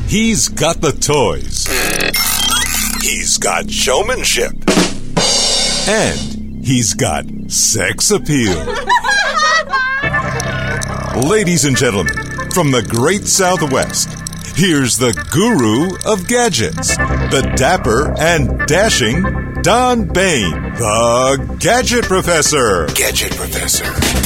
He's got the toys. He's got showmanship. And he's got sex appeal. Ladies and gentlemen, from the great Southwest, here's the guru of gadgets, the dapper and dashing Don Bain, the Gadget Professor. Gadget Professor.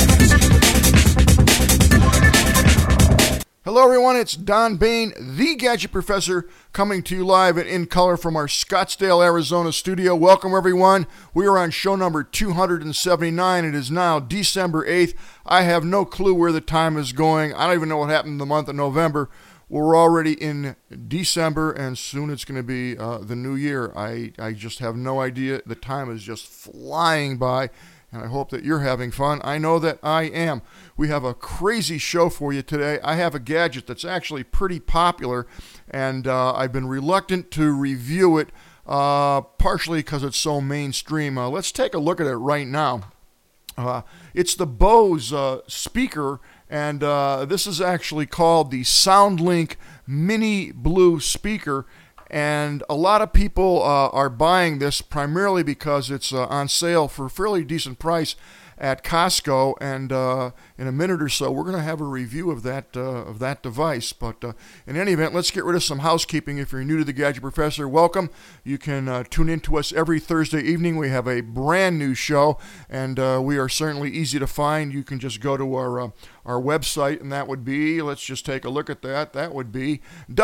Hello everyone, it's Don Bain, the Gadget Professor, coming to you live and in color from our Scottsdale, Arizona studio. Welcome everyone. We are on show number 279. It is now December 8th. I have no clue where the time is going. I don't even know what happened in the month of November. We're already in December, and soon it's going to be the new year. I just have no idea. The time is just flying by, and I hope that you're having fun. I know that I am. We have a crazy show for you today. I have a gadget that's actually pretty popular, and I've been reluctant to review it, partially because it's so mainstream. Let's take a look at it right now. It's the Bose speaker, and this is actually called the SoundLink Mini Blue speaker. And a lot of people are buying this primarily because it's on sale for a fairly decent price at Costco. And in a minute or so, we're going to have a review of that device. But in any event, let's get rid of some housekeeping. If you're new to the Gadget Professor, welcome. You can tune in to us every Thursday evening. We have a brand new show, and we are certainly easy to find. You can just go to our website, and that would be, let's just take a look at that. That would be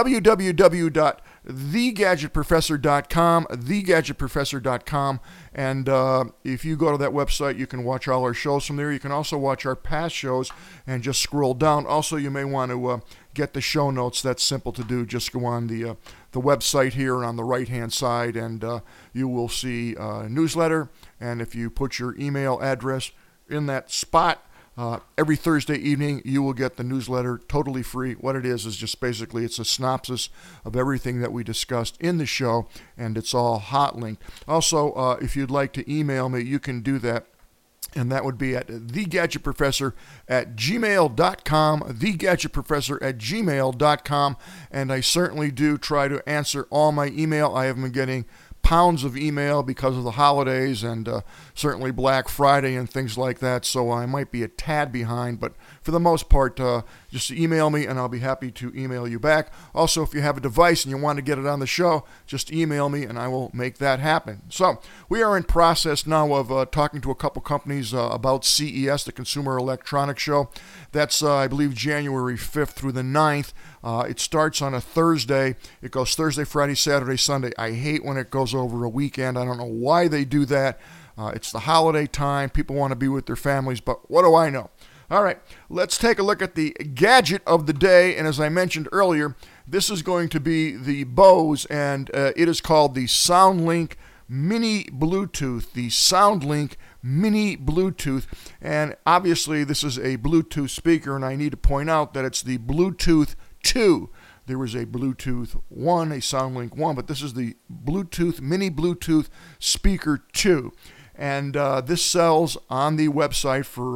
www.thegadgetprofessor.com, thegadgetprofessor.com. And if you go to that website, you can watch all our shows from there. You can also watch our past shows and just scroll down. Also, you may want to get the show notes. That's simple to do. Just go on the website here on the right-hand side, and you will see a newsletter. And if you put your email address in that spot, every Thursday evening, you will get the newsletter totally free. What it is just basically it's a synopsis of everything that we discussed in the show, and it's all hot linked. Also, if you'd like to email me, you can do that, and that would be at thegadgetprofessor@gmail.com, thegadgetprofessor@gmail.com, and I certainly do try to answer all my email. I have been getting pounds of email because of the holidays and certainly Black Friday and things like that, so I might be a tad behind, but for the most part, just email me and I'll be happy to email you back. Also, if you have a device and you want to get it on the show, just email me and I will make that happen. So we are in process now of talking to a couple companies about CES, the Consumer Electronics Show. That's, I believe, January 5th through the 9th. It starts on a Thursday. It goes Thursday, Friday, Saturday, Sunday. I hate when it goes over a weekend. I don't know why they do that. It's the holiday time. People want to be with their families, but what do I know? All right, let's take a look at the gadget of the day. And as I mentioned earlier, this is going to be the Bose, and it is called the SoundLink Mini Bluetooth, the SoundLink Mini Bluetooth. And obviously, this is a Bluetooth speaker, and I need to point out that it's the Bluetooth 2. There was a Bluetooth 1, a SoundLink 1, but this is the Bluetooth Mini Bluetooth Speaker 2. And this sells on the website for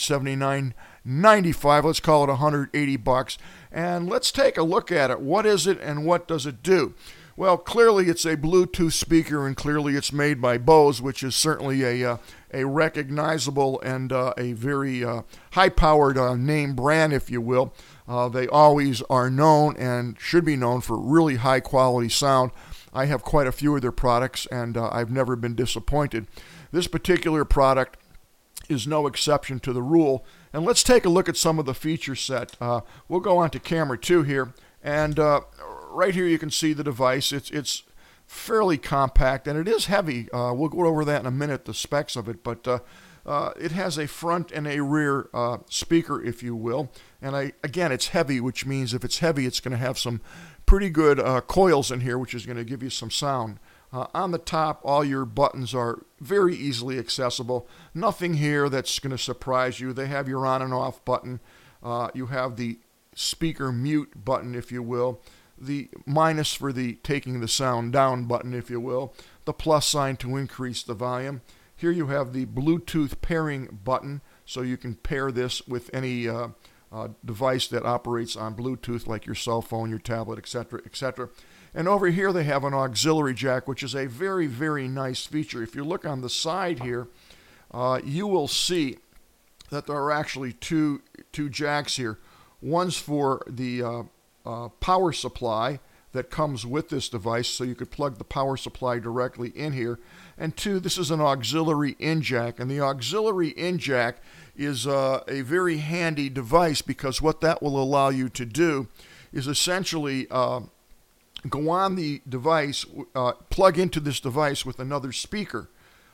$179.95. Let's call it $180. And let's take a look at it. What is it and what does it do? Well, clearly it's a Bluetooth speaker, and clearly it's made by Bose, which is certainly a recognizable and a very high-powered name brand, if you will. They always are known and should be known for really high-quality sound. I have quite a few of their products, and I've never been disappointed. This particular product is no exception to the rule. And let's take a look at some of the feature set. We'll go on to camera 2 here, and right here you can see the device. It's fairly compact, and it is heavy. We'll go over that in a minute, the specs of it, but it has a front and a rear speaker, if you will. And again, it's heavy, which means if it's heavy, it's going to have some pretty good coils in here, which is going to give you some sound. On the top, all your buttons are very easily accessible. Nothing here that's going to surprise you. They have your on and off button. You have the speaker mute button, if you will. The minus for the taking the sound down button, if you will. The plus sign to increase the volume. Here you have the Bluetooth pairing button, so you can pair this with any device that operates on Bluetooth like your cell phone, your tablet, etc., etc. And over here they have an auxiliary jack, which is a very, very nice feature. If you look on the side here, you will see that there are actually two jacks here. One's for the power supply that comes with this device, so you could plug the power supply directly in here. And two, this is an auxiliary in jack, and the auxiliary in jack is a very handy device, because what that will allow you to do is essentially go on the device, plug into this device with another speaker.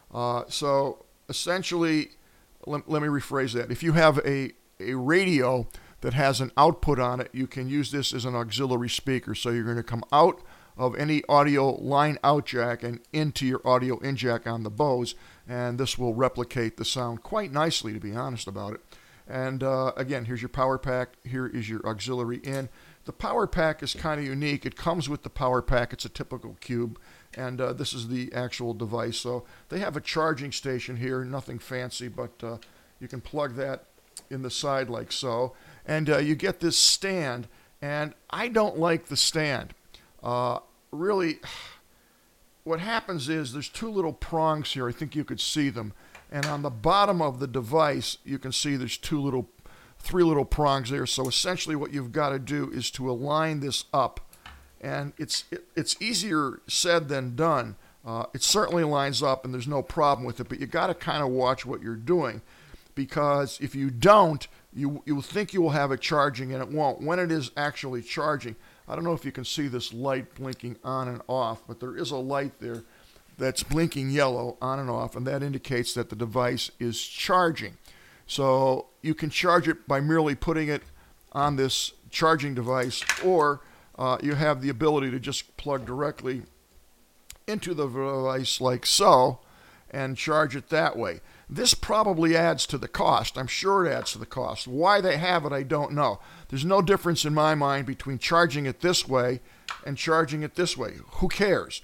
So essentially, let me rephrase that. If you have a radio that has an output on it, you can use this as an auxiliary speaker. So you're going to come out of any audio line out jack and into your audio in jack on the Bose, and this will replicate the sound quite nicely, to be honest about it. And again, here's your power pack. Here is your auxiliary in. The power pack is kind of unique. It comes with the power pack. It's a typical cube, and this is the actual device. So they have a charging station here, nothing fancy, but you can plug that in the side like so, and you get this stand. And I don't like the stand. Really, what happens is there's two little prongs here. I think you could see them. And on the bottom of the device, you can see there's three little prongs there. So essentially what you've got to do is to align this up. And it's easier said than done. It certainly lines up and there's no problem with it, but you got to kind of watch what you're doing, because if you don't, you will think you will have it charging and it won't. When it is actually charging, I don't know if you can see this light blinking on and off, but there is a light there that's blinking yellow on and off, and that indicates that the device is charging. So you can charge it by merely putting it on this charging device, or you have the ability to just plug directly into the device like so and charge it that way. This probably adds to the cost. I'm sure it adds to the cost. Why they have it, I don't know. There's no difference in my mind between charging it this way and charging it this way. Who cares?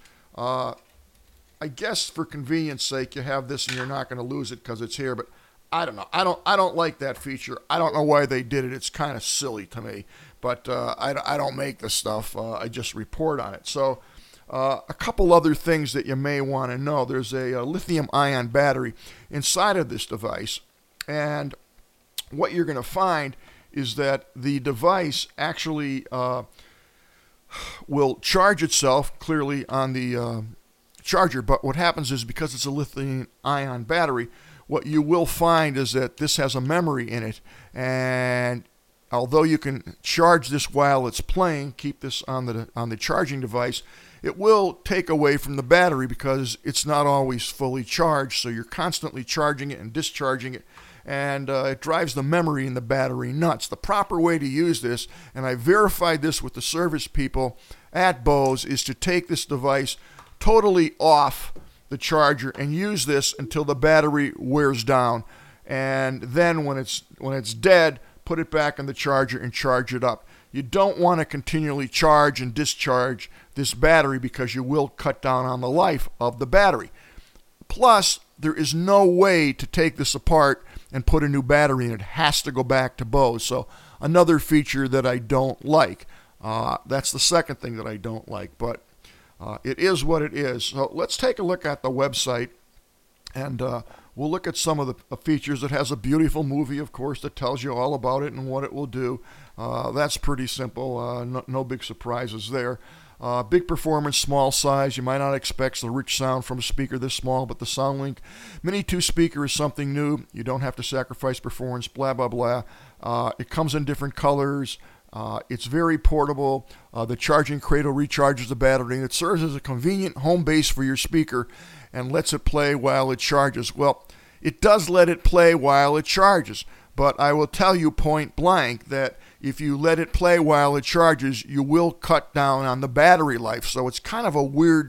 I guess for convenience sake, you have this and you're not going to lose it because it's here, but I don't know. I don't like that feature. I don't know why they did it. It's kind of silly to me, but I don't make the stuff. I just report on it. So a couple other things that you may want to know. There's a lithium-ion battery inside of this device, and what you're going to find is that the device actually will charge itself clearly on the charger, but what happens is, because it's a lithium-ion battery, what you will find is that this has a memory in it, and although you can charge this while it's playing, keep this on the charging device, it will take away from the battery because it's not always fully charged, so you're constantly charging it and discharging it, and it drives the memory in the battery nuts. The proper way to use this, and I verified this with the service people at Bose, is to take this device totally off the charger and use this until the battery wears down, and then when it's dead, put it back in the charger and charge it up. You don't want to continually charge and discharge this battery because you will cut down on the life of the battery. Plus, there is no way to take this apart and put a new battery in. It has to go back to Bose. So another feature that I don't like. That's the second thing that I don't like, but it is what it is. So let's take a look at the website, and we'll look at some of the features. It has a beautiful movie, of course, that tells you all about it and what it will do. That's pretty simple. No big surprises there. Big performance, small size. You might not expect the rich sound from a speaker this small, but the SoundLink Mini 2 speaker is something new. You don't have to sacrifice performance, blah, blah, blah. It comes in different colors. It's very portable. The charging cradle recharges the battery, and it serves as a convenient home base for your speaker and lets it play while it charges. Well, it does let it play while it charges, but I will tell you point blank that if you let it play while it charges, you will cut down on the battery life. So it's kind of a weird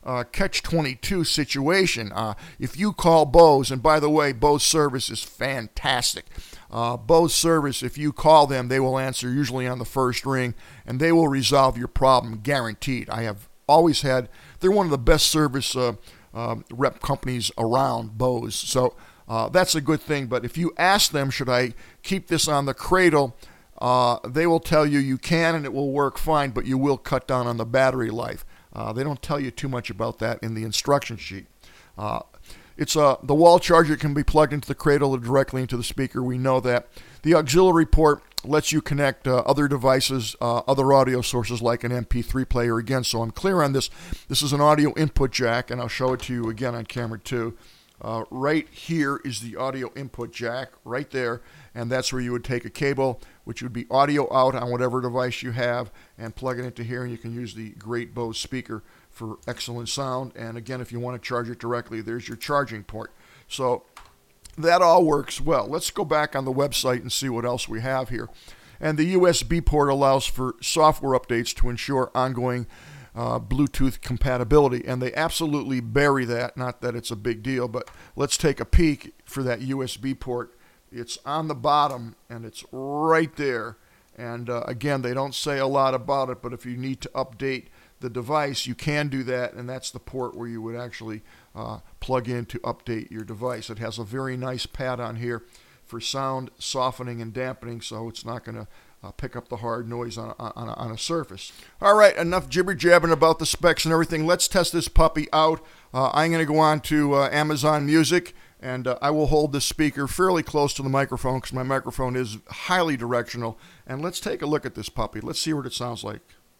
catch-22 situation. If you call Bose, and by the way, Bose service is fantastic. Bose service, if you call them, they will answer usually on the first ring, and they will resolve your problem, guaranteed. I have always had, they're one of the best service rep companies around, Bose. So that's a good thing. But if you ask them, should I keep this on the cradle they will tell you you can and it will work fine, but you will cut down on the battery life. They don't tell you too much about that in the instruction sheet. The wall charger can be plugged into the cradle or directly into the speaker. We know that. The auxiliary port lets you connect other devices, other audio sources like an MP3 player again. So I'm clear on this. This is an audio input jack, and I'll show it to you again on camera 2. Right here is the audio input jack, right there, and that's where you would take a cable, which would be audio out on whatever device you have, and plug it into here, and you can use the great Bose speaker for excellent sound. And again, if you want to charge it directly, there's your charging port. So that all works well. Let's go back on the website and see what else we have here. And the USB port allows for software updates to ensure ongoing Bluetooth compatibility, and they absolutely bury that. Not that it's a big deal, but let's take a peek for that USB port. It's on the bottom, and it's right there. And again, they don't say a lot about it, but if you need to update the device, you can do that, and that's the port where you would actually plug in to update your device. It has a very nice pad on here for sound softening and dampening, so it's not going to pick up the hard noise on a surface. All right, enough jibber-jabbing about the specs and everything. Let's test this puppy out. I'm going to go on to Amazon Music, and I will hold this speaker fairly close to the microphone because my microphone is highly directional. And let's take a look at this puppy. Let's see what it sounds like.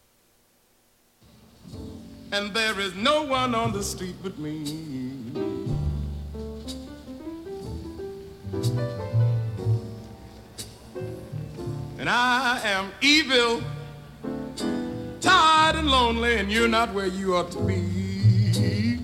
And there is no one on the street but me. And I am evil, tired and lonely, and you're not where you ought to be.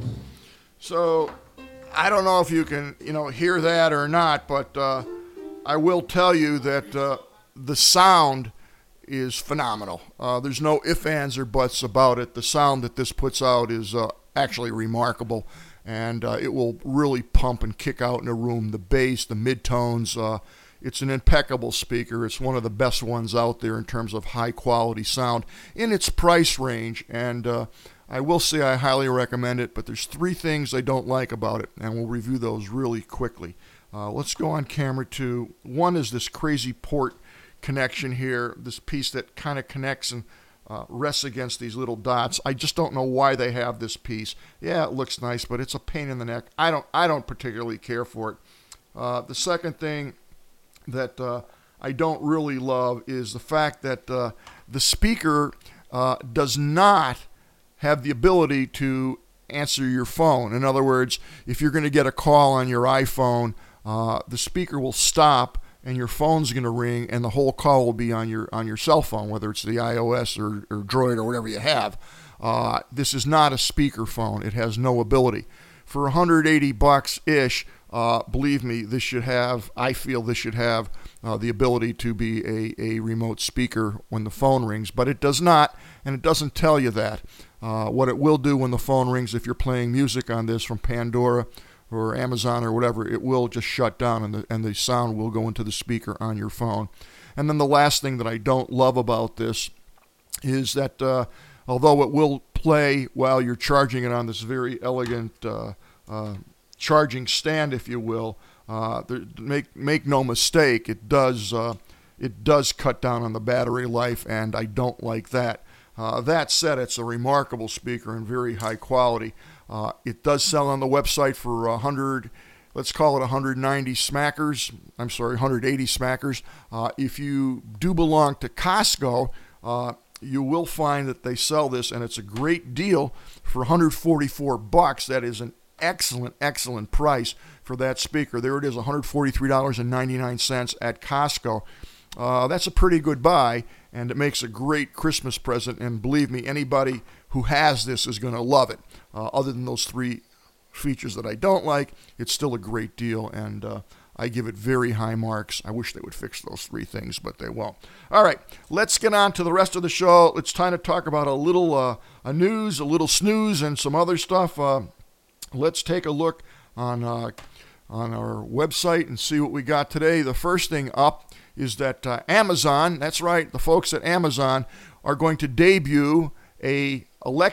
So I don't know if you can, hear that or not, but I will tell you that the sound is phenomenal. There's no ifs, ands, or buts about it. The sound that this puts out is actually remarkable, and it will really pump and kick out in a room. The bass, the midtones, it's an impeccable speaker. It's one of the best ones out there in terms of high-quality sound in its price range, and I will say I highly recommend it, but there's 3 things I don't like about it, and we'll review those really quickly. Let's go on camera 2. One is this crazy port connection here, this piece that kind of connects and rests against these little dots. I just don't know why they have this piece. Yeah, it looks nice, but it's a pain in the neck. I don't particularly care for it. The second thing that I don't really love is the fact that the speaker does not have the ability to answer your phone. In other words, if you're going to get a call on your iPhone, the speaker will stop and your phone's going to ring, and the whole call will be on your cell phone, whether it's the iOS or Droid or whatever you have. This is not a speaker phone. It has no ability. For $180-ish, believe me, I feel this should have the ability to be a remote speaker when the phone rings, but it does not, and it doesn't tell you that. What it will do when the phone rings, if you're playing music on this from Pandora or Amazon or whatever, it will just shut down, and the sound will go into the speaker on your phone. And then the last thing that I don't love about this is that although it will play while you're charging it on this very elegant charging stand, if you will, make no mistake, it does cut down on the battery life, and I don't like that. That said, it's a remarkable speaker and very high quality. It does sell on the website for 190 smackers. I'm sorry, 180 smackers. If you do belong to Costco, you will find that they sell this, and it's a great deal for $144. That is an excellent price for that speaker. There it is, $143.99 at Costco. That's a pretty good buy, and it makes a great Christmas present, and believe me, anybody who has this is going to love it. Other than those 3 features that I don't like, it's still a great deal, and I give it very high marks. I wish they would fix those 3 things, but they won't. All right, let's get on to the rest of the show. It's time to talk about a little news, a little snooze, and some other stuff. Let's take a look on our website and see what we got today. The first thing up is that Amazon, that's right, the folks at Amazon are going to debut a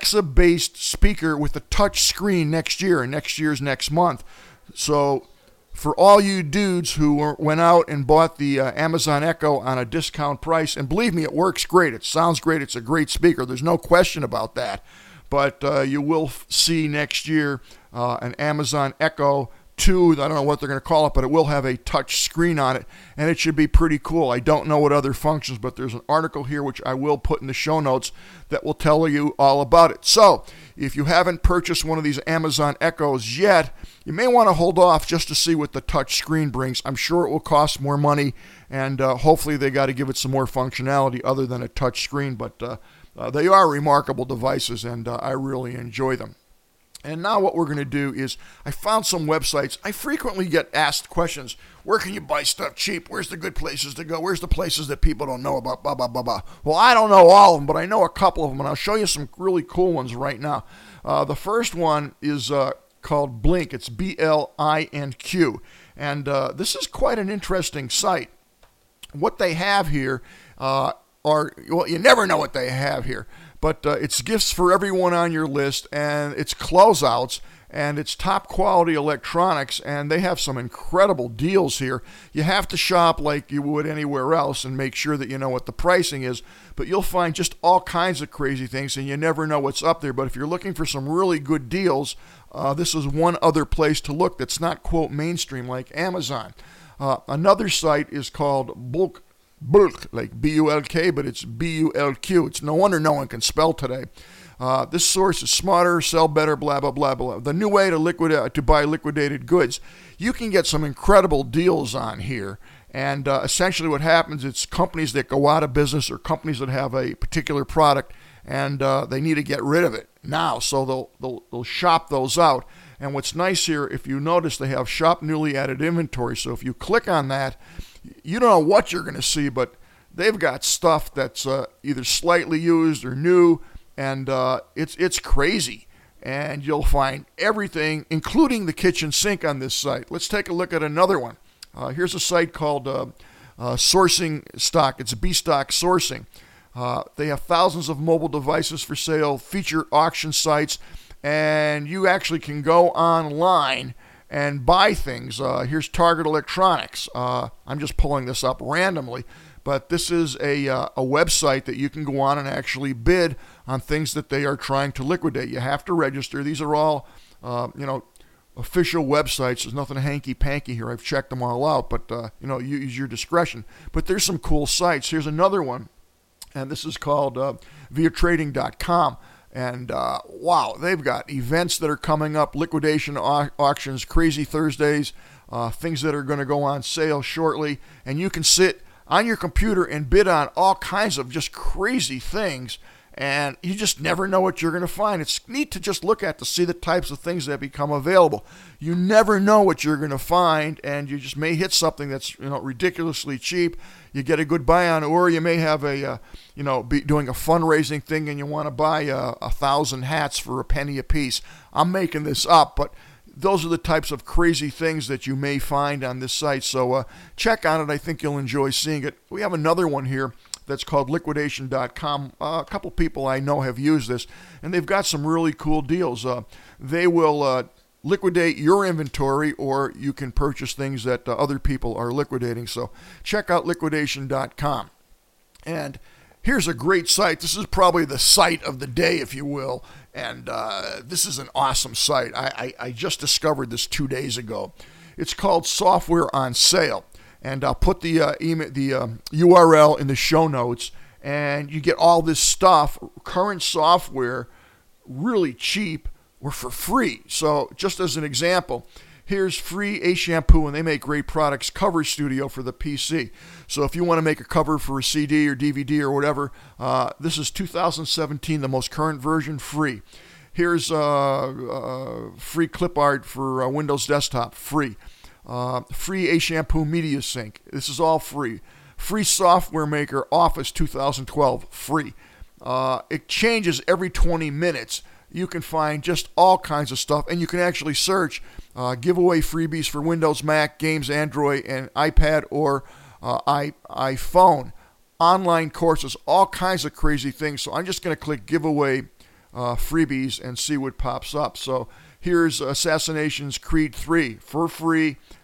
Alexa-based speaker with a touch screen next year, and next year's next month. So for all you dudes who went out and bought the Amazon Echo on a discount price, and believe me, it works great. It sounds great. It's a great speaker. There's no question about that. But you will see next year an Amazon Echo 2, I don't know what they're going to call it, but it will have a touch screen on it, and it should be pretty cool. I don't know what other functions, but there's an article here which I will put in the show notes that will tell you all about it. So if you haven't purchased one of these Amazon Echoes yet, you may want to hold off just to see what the touch screen brings. I'm sure it will cost more money, and hopefully they got to give it some more functionality other than a touch screen, but they are remarkable devices, and I really enjoy them. And now what we're going to do is, I found some websites. I frequently get asked questions. Where can you buy stuff cheap? Where's the good places to go? Where's the places that people don't know about? Blah, blah, blah, blah. Well, I don't know all of them, but I know a couple of them, and I'll show you some really cool ones right now. The first one is called Blink. It's BLINQ. And this is quite an interesting site. What they have here well, you never know what they have here. But it's gifts for everyone on your list, and it's closeouts, and it's top quality electronics, and they have some incredible deals here. You have to shop like you would anywhere else and make sure that you know what the pricing is, but you'll find just all kinds of crazy things, and you never know what's up there. But if you're looking for some really good deals, this is one other place to look that's not, quote, mainstream like Amazon. Another site is called Bulk, like B-U-L-K, but it's B-U-L-Q. It's no wonder no one can spell today. This source is smarter, sell better, blah, blah, blah, blah. The new way to buy liquidated goods. You can get some incredible deals on here. And essentially what happens, it's companies that go out of business or companies that have a particular product and they need to get rid of it now. So they'll shop those out. And what's nice here, if you notice, they have shop newly added inventory. So if you click on that, you don't know what you're going to see, but they've got stuff that's either slightly used or new, and it's crazy. And you'll find everything, including the kitchen sink, on this site. Let's take a look at another one. Here's a site called Sourcing Stock. It's B-Stock Sourcing. They have thousands of mobile devices for sale, feature auction sites, and you actually can go online and buy things. Here's Target Electronics. I'm just pulling this up randomly, but this is a website that you can go on and actually bid on things that they are trying to liquidate. You have to register. These are all, official websites. There's nothing hanky-panky here. I've checked them all out, but, use your discretion. But there's some cool sites. Here's another one, and this is called viatrading.com. And wow, they've got events that are coming up, liquidation auctions, crazy Thursdays, things that are going to go on sale shortly. And you can sit on your computer and bid on all kinds of just crazy things. And you just never know what you're going to find. It's neat to just look at to see the types of things that become available. You never know what you're going to find, and you just may hit something that's ridiculously cheap. You get a good buy on, or you may have be doing a fundraising thing and you want to buy 1,000 hats for a penny a piece. I'm making this up, but those are the types of crazy things that you may find on this site. So check on it. I think you'll enjoy seeing it. We have another one here that's called liquidation.com. A couple people I know have used this, and they've got some really cool deals. They will liquidate your inventory, or you can purchase things that other people are liquidating. So check out liquidation.com. And here's a great site. This is probably the site of the day, if you will. And this is an awesome site. I just discovered this 2 days ago. It's called Software on Sale. And I'll put the URL in the show notes. And you get all this stuff, current software, really cheap or for free. So just as an example, here's free A Shampoo, and they make great products, Cover Studio for the PC. So if you want to make a cover for a CD or DVD or whatever, this is 2017, the most current version, free. Here's free clip art for Windows Desktop, free. Free A Shampoo Media Sync. This is all free. Free Software Maker Office 2012, free. It changes every 20 minutes. You can find just all kinds of stuff, and you can actually search giveaway freebies for Windows, Mac, games, Android, and iPad or iPhone. Online courses, all kinds of crazy things. So I'm just going to click giveaway freebies and see what pops up. So here's Assassinations Creed 3 for free.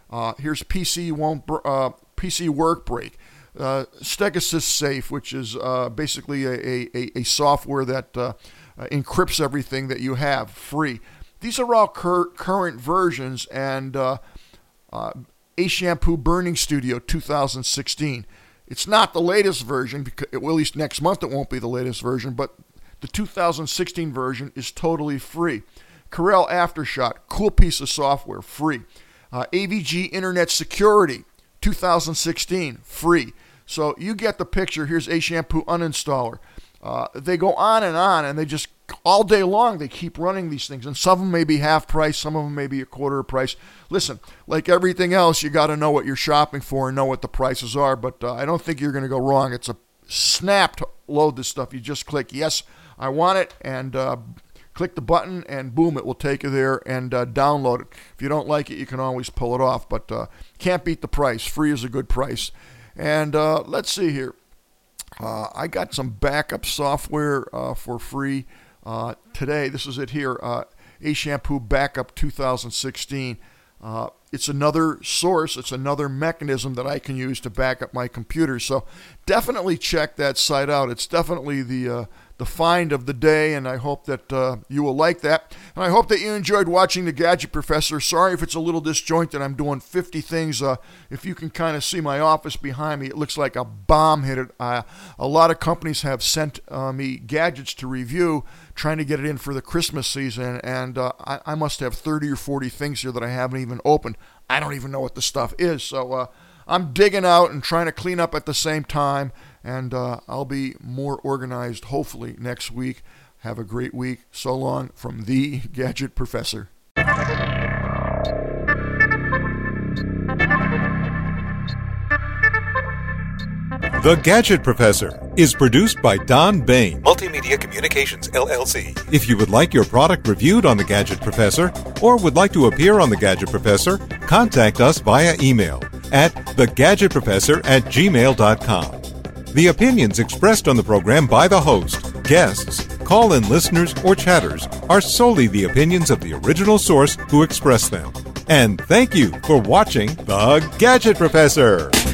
Here's PC Work Break. Stegassist Safe, which is basically a software that encrypts everything that you have, free. These are all current versions, and A Shampoo Burning Studio 2016. It's not the latest version, because, well, at least next month it won't be the latest version, but the 2016 version is totally free. Corel Aftershock, cool piece of software, free. AVG Internet Security 2016, free. So you get the picture. Here's A Shampoo Uninstaller. They go on, and they just, all day long, they keep running these things. And some of them may be half price, some of them may be a quarter of price. Listen, like everything else, you got to know what you're shopping for and know what the prices are. But I don't think you're going to go wrong. It's a snap to load this stuff. You just click, yes, I want it, and click the button, and boom, it will take you there and download it. If you don't like it, you can always pull it off. But can't beat the price. Free is a good price. And let's see here. I got some backup software for free today. This is it here. A Shampoo Backup 2016. It's another source. It's another mechanism that I can use to back up my computer. So definitely check that site out. It's definitely the find of the day, and I hope that you will like that. And I hope that you enjoyed watching The Gadget Professor. Sorry if it's a little disjointed. I'm doing 50 things. If you can kind of see my office behind me, it looks like a bomb hit it. A lot of companies have sent me gadgets to review, trying to get it in for the Christmas season, and I must have 30 or 40 things here that I haven't even opened. I don't even know what the stuff is. So I'm digging out and trying to clean up at the same time, and I'll be more organized hopefully next week. Have a great week. So long from the Gadget Professor. The Gadget Professor is produced by Don Bain, Multimedia Communications, LLC. If you would like your product reviewed on The Gadget Professor or would like to appear on The Gadget Professor, contact us via email at thegadgetprofessor@gmail.com. The opinions expressed on the program by the host, guests, call-in listeners, or chatters are solely the opinions of the original source who expressed them. And thank you for watching The Gadget Professor.